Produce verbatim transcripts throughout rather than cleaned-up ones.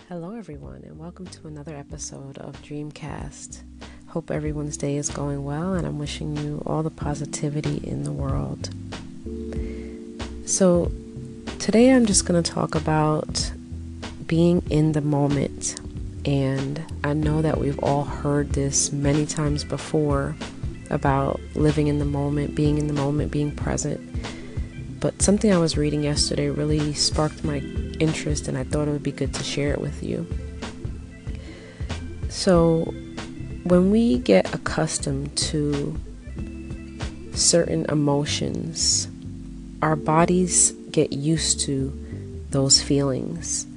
Hello, everyone, and welcome to another episode of Dreamcast. Hope everyone's day is going well, and I'm wishing you all the positivity in the world. So, today I'm just going to talk about being in the moment. And I know that we've all heard this many times before about living in the moment, being in the moment, being present. But something I was reading yesterday really sparked my interest, and I thought it would be good to share it with you. So, when we get accustomed to certain emotions, our bodies get used to those feelings.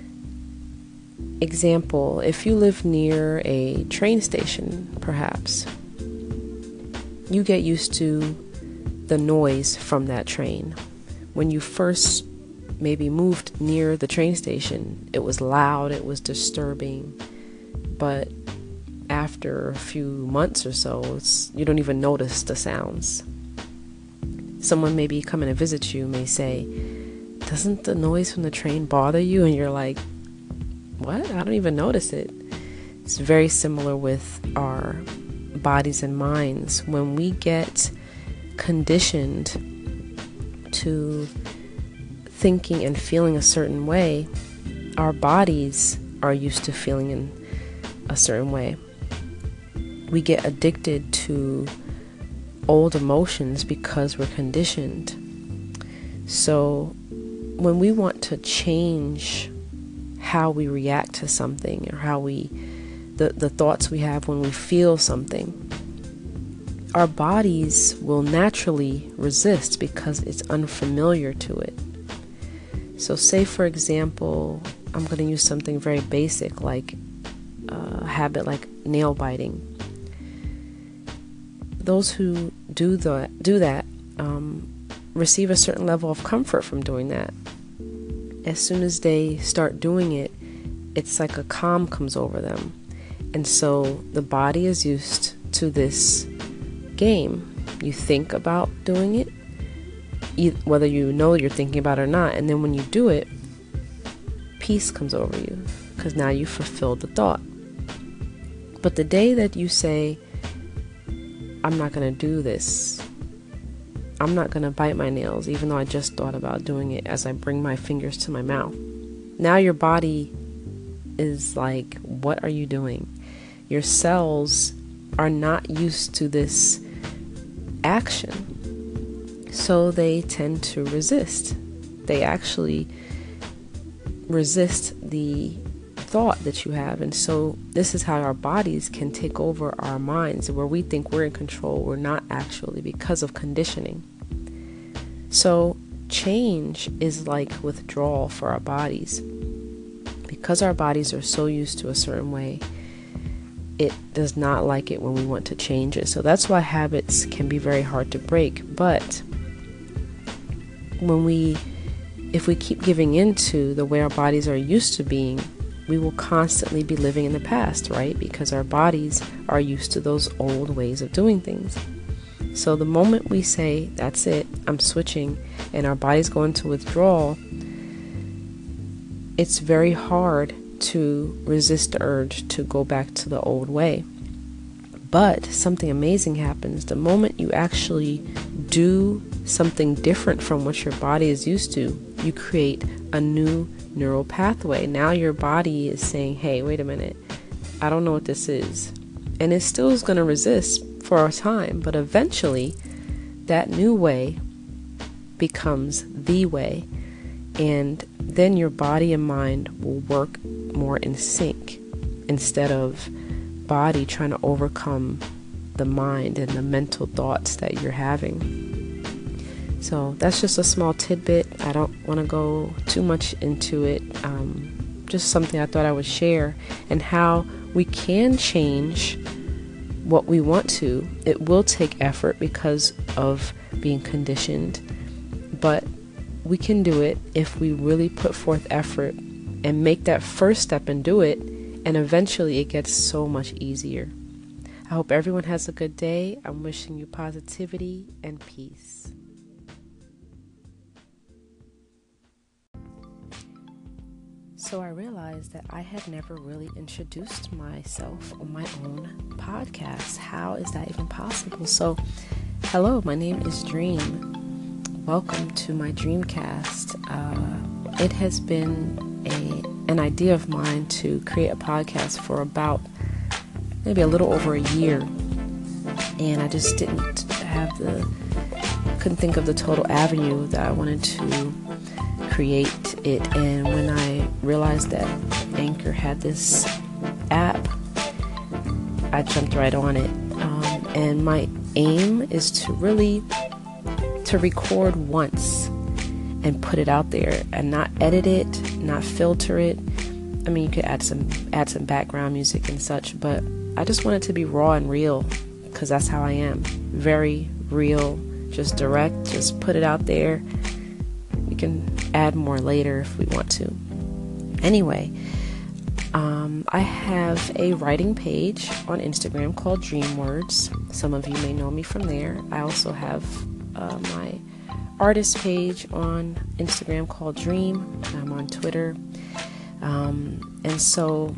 Example, if you live near a train station, perhaps, you get used to the noise from that train. When you first maybe moved near the train station, it was loud, it was disturbing, but after a few months or so, it's, you don't even notice the sounds. Someone maybe coming to visit you may say, "Doesn't the noise from the train bother you?" And you're like, "What? I don't even notice it." It's very similar with our bodies and minds. When we get conditioned to thinking and feeling a certain way, our bodies are used to feeling in a certain way. We get addicted to old emotions because we're conditioned. So when we want to change how we react to something, or how we the, the thoughts we have when we feel something, our bodies will naturally resist because it's unfamiliar to it. So say, for example, I'm going to use something very basic like a habit like nail biting. Those who do the do that um, receive a certain level of comfort from doing that. As soon as they start doing it, it's like a calm comes over them. And so the body is used to this game. You think about doing it, whether you know you're thinking about it or not, and then when you do it, peace comes over you because now you fulfilled the thought. But the day that you say, "I'm not going to do this, I'm not going to bite my nails even though I just thought about doing it," as I bring my fingers to my mouth, now your body is like, "What are you doing?" Your cells are not used to this action, so they tend to resist. They actually resist the thought that you have. And so this is how our bodies can take over our minds, where we think we're in control. We're not actually, because of conditioning. So change is like withdrawal for our bodies. Because our bodies are so used to a certain way, it does not like it when we want to change it. So that's why habits can be very hard to break. But when we, if we keep giving into the way our bodies are used to being, we will constantly be living in the past, right? Because our bodies are used to those old ways of doing things. So the moment we say, "That's it, I'm switching," and our bodies go into withdrawal, it's very hard to resist the urge to go back to the old way. But something amazing happens the moment you actually do something different from what your body is used to. You create a new neural pathway. Now your body is saying, "Hey, wait a minute, I don't know what this is." And it still is going to resist for a time, but eventually that new way becomes the way. And then your body and mind will work more in sync, instead of body trying to overcome the mind and the mental thoughts that you're having. So that's just a small tidbit. I don't want to go too much into it. Um, just something I thought I would share, and how we can change what we want to. It will take effort because of being conditioned, but we can do it if we really put forth effort and make that first step and do it, and eventually it gets so much easier. I hope everyone has a good day. I'm wishing you positivity and peace. so I realized that I had never really introduced myself on my own podcast. How is that even possible? So, hello, my name is Dream. Welcome to my Dreamcast. Uh, it has been a an idea of mine to create a podcast for about maybe a little over a year, and I just didn't have the couldn't think of the total avenue that I wanted to create it. And when I realized that Anchor had this app, I jumped right on it. Um, and my aim is to really to record once and put it out there and not edit it, not filter it. I mean, you could add some add some background music and such, but I just want it to be raw and real, because that's how I am. Very real, just direct, just put it out there. We can add more later if we want to. Anyway, um, I have a writing page on Instagram called Dream Words. Some of you may know me from there. I also have uh, my artist page on Instagram called Dream. I'm on Twitter. Um, and so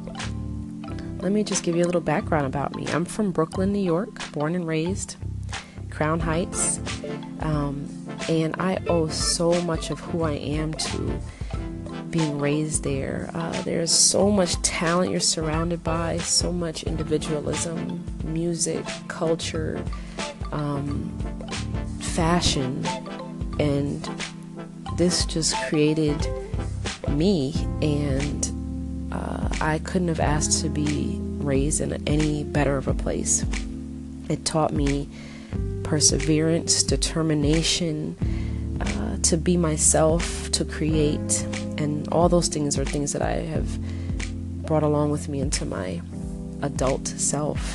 let me just give you a little background about me. I'm from Brooklyn, New York, born and raised, Crown Heights. Um, and I owe so much of who I am to being raised there. Uh, there's so much talent you're surrounded by, so much individualism, music, culture, um, fashion, and this just created me, and uh, I couldn't have asked to be raised in any better of a place. It taught me perseverance, determination, uh, to be myself, to create, and all those things are things that I have brought along with me into my adult self.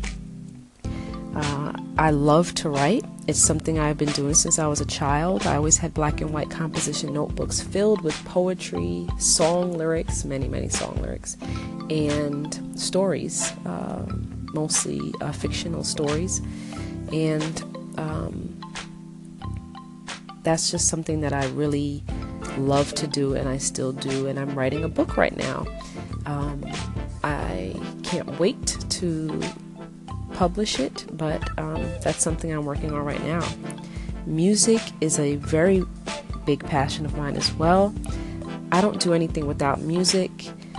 Uh, I love to write. It's something I've been doing since I was a child. I always had black and white composition notebooks filled with poetry, song lyrics, many, many song lyrics, and stories, uh, mostly uh, fictional stories. And um, that's just something that I really love to do, and I still do. And I'm writing a book right now. Um, I can't wait to publish it, but um, that's something I'm working on right now. Music is a very big passion of mine as well. I don't do anything without music.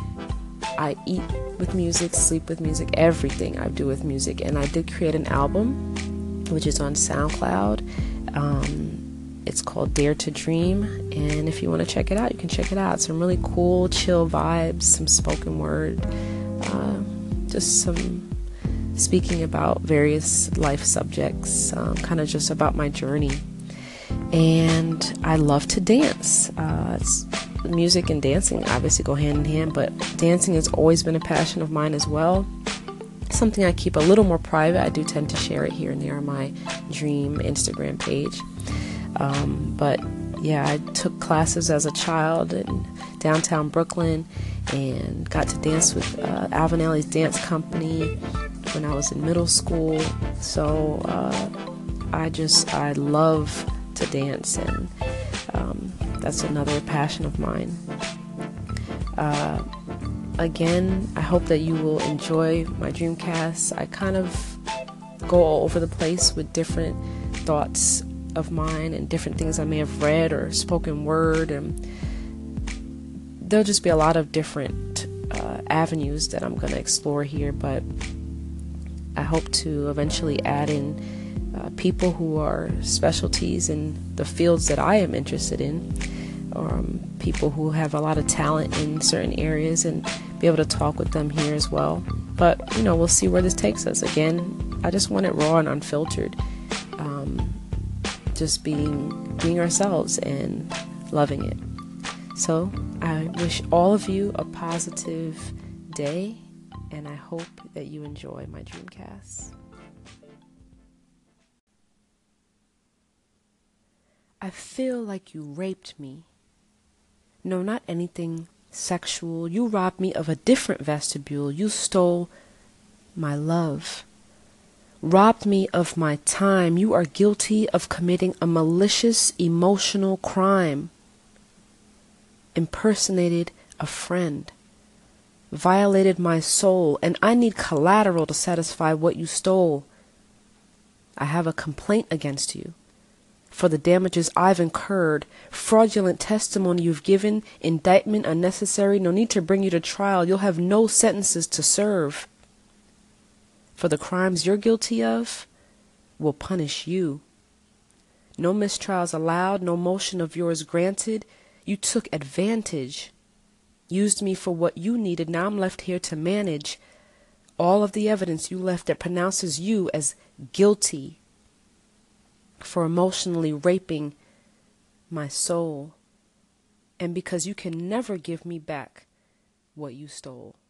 I eat with music, sleep with music, everything I do with music. And I did create an album, which is on SoundCloud. Um, it's called Dare to Dream, and if you want to check it out, you can check it out. Some really cool, chill vibes, some spoken word, uh, just some speaking about various life subjects, um, kind of just about my journey. And I love to dance. Uh, it's, music and dancing obviously go hand in hand, but dancing has always been a passion of mine as well. Something I keep a little more private. I do tend to share it here and there on my Dream Instagram page. Um, but yeah, I took classes as a child in downtown Brooklyn and got to dance with uh, Alvin Ailey's dance company when I was in middle school. So uh, I just, I love to dance, and um, that's another passion of mine. Uh, again, I hope that you will enjoy my Dreamcast. I kind of go all over the place with different thoughts of mine and different things I may have read or spoken word, and there'll just be a lot of different uh, avenues that I'm going to explore here, but I hope to eventually add in uh, people who are specialties in the fields that I am interested in, um, people who have a lot of talent in certain areas, and be able to talk with them here as well. But, you know, we'll see where this takes us. Again, I just want it raw and unfiltered, um, just being being ourselves and loving it. So I wish all of you a positive day, and I hope that you enjoy my Dreamcast. I feel like you raped me. No, not anything sexual. You robbed me of a different vestibule. You stole my love. Robbed me of my time. You are guilty of committing a malicious emotional crime. Impersonated a friend, violated my soul, and I need collateral to satisfy what you stole. I have a complaint against you for the damages I've incurred, fraudulent testimony you've given, indictment unnecessary, no need to bring you to trial. You'll have no sentences to serve. For the crimes you're guilty of will punish you. No mistrials allowed, no motion of yours granted. You took advantage, used me for what you needed. Now I'm left here to manage all of the evidence you left that pronounces you as guilty for emotionally raping my soul, and because you can never give me back what you stole.